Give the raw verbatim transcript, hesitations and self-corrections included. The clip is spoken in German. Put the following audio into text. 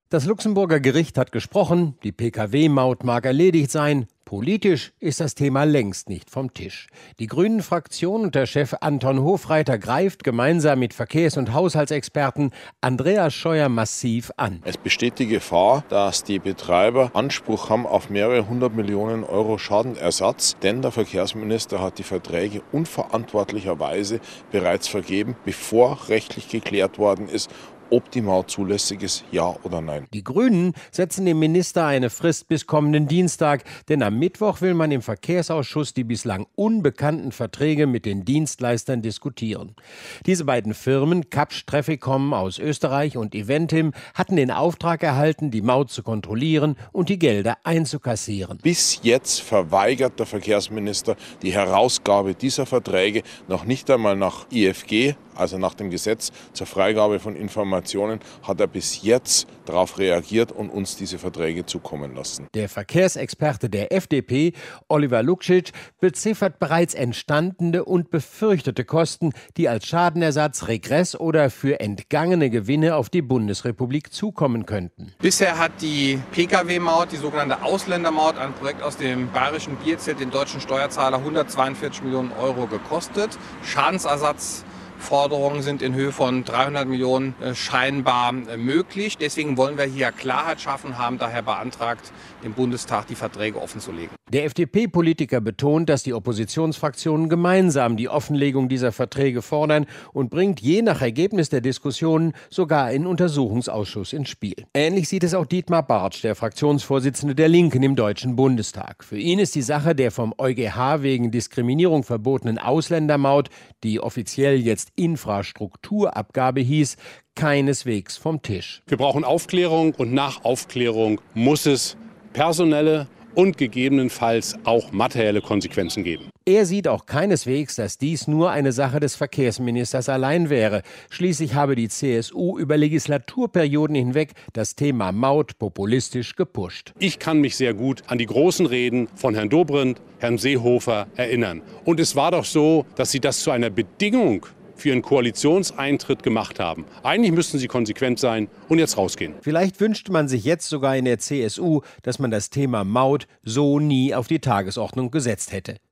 Das Luxemburger Gericht hat gesprochen, die P K W-Maut mag erledigt sein. Politisch ist das Thema längst nicht vom Tisch. Die Grünen-Fraktion und der Chef Anton Hofreiter greift gemeinsam mit Verkehrs- und Haushaltsexperten Andreas Scheuer massiv an. Es besteht die Gefahr, dass die Betreiber Anspruch haben auf mehrere hundert Millionen Euro Schadenersatz, denn der Verkehrsminister hat die Verträge unverantwortlicherweise bereits vergeben, bevor rechtlich geklärt worden ist, ob die Maut zulässig ist, ja oder nein. Die Grünen setzen dem Minister eine Frist bis kommenden Dienstag, denn am Mittwoch will man im Verkehrsausschuss die bislang unbekannten Verträge mit den Dienstleistern diskutieren. Diese beiden Firmen, Kapsch Trafficom aus Österreich und Eventim, hatten den Auftrag erhalten, die Maut zu kontrollieren und die Gelder einzukassieren. Bis jetzt verweigert der Verkehrsminister die Herausgabe dieser Verträge noch nicht einmal nach I F G, also nach dem Gesetz zur Freigabe von Informationen, hat er bis jetzt darauf reagiert und uns diese Verträge zukommen lassen. Der Verkehrsexperte der F D P, Oliver Lukšić, beziffert bereits entstandene und befürchtete Kosten, die als Schadenersatz, Regress oder für entgangene Gewinne auf die Bundesrepublik zukommen könnten. Bisher hat die P K W-Maut, die sogenannte Ausländermaut, ein Projekt aus dem bayerischen Bierzelt, den deutschen Steuerzahler hundertzweiundvierzig Millionen Euro gekostet. Schadensersatz Forderungen sind in Höhe von dreihundert Millionen scheinbar möglich. Deswegen wollen wir hier Klarheit schaffen, haben daher beantragt, dem Bundestag die Verträge offenzulegen. Der F D P-Politiker betont, dass die Oppositionsfraktionen gemeinsam die Offenlegung dieser Verträge fordern und bringt je nach Ergebnis der Diskussionen sogar einen Untersuchungsausschuss ins Spiel. Ähnlich sieht es auch Dietmar Bartsch, der Fraktionsvorsitzende der Linken im Deutschen Bundestag. Für ihn ist die Sache der vom EuGH wegen Diskriminierung verbotenen Ausländermaut, die offiziell jetzt Infrastrukturabgabe hieß, keineswegs vom Tisch. Wir brauchen Aufklärung und nach Aufklärung muss es personelle und gegebenenfalls auch materielle Konsequenzen geben. Er sieht auch keineswegs, dass dies nur eine Sache des Verkehrsministers allein wäre. Schließlich habe die C S U über Legislaturperioden hinweg das Thema Maut populistisch gepusht. Ich kann mich sehr gut an die großen Reden von Herrn Dobrindt, Herrn Seehofer erinnern. Und es war doch so, dass sie das zu einer Bedingung für ihren Koalitionseintritt gemacht haben. Eigentlich müssten sie konsequent sein und jetzt rausgehen. Vielleicht wünscht man sich jetzt sogar in der C S U, dass man das Thema Maut so nie auf die Tagesordnung gesetzt hätte.